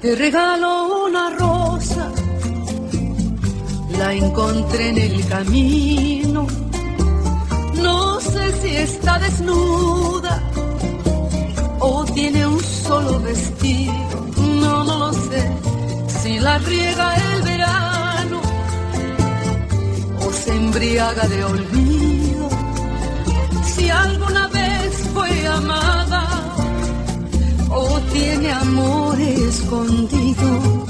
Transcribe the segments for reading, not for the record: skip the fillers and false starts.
Te regalo una rosa, la encontré en el camino. No sé si está desnuda o tiene un solo vestido. No lo sé. Si la riega el verano o se embriaga de olvido. Si alguna vez fue amada o tiene amor escondido.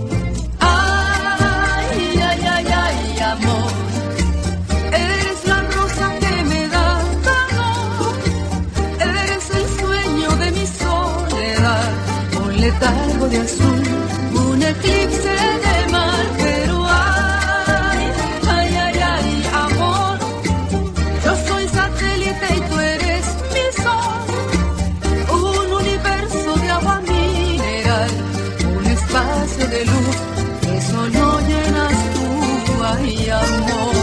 Ay, ay, ay, ay, amor, eres la rosa que me da calor, eres el sueño de mi soledad, un letargo de azul, un eclipse de mar, pero ay, ay, ay, ay, amor, yo soy satélite y tú eres mi sol, un universo de agua mineral, un espacio de luz que solo llenas tú, ay, amor.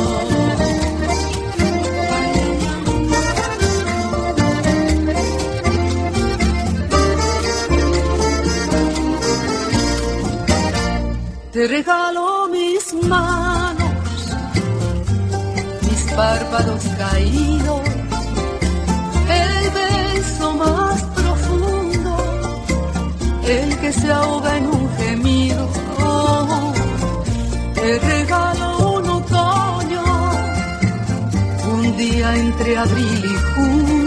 Te regalo mis manos, mis párpados caídos, el beso más profundo, el que se ahoga en un gemido. Oh, te regalo un otoño, un día entre abril y junio.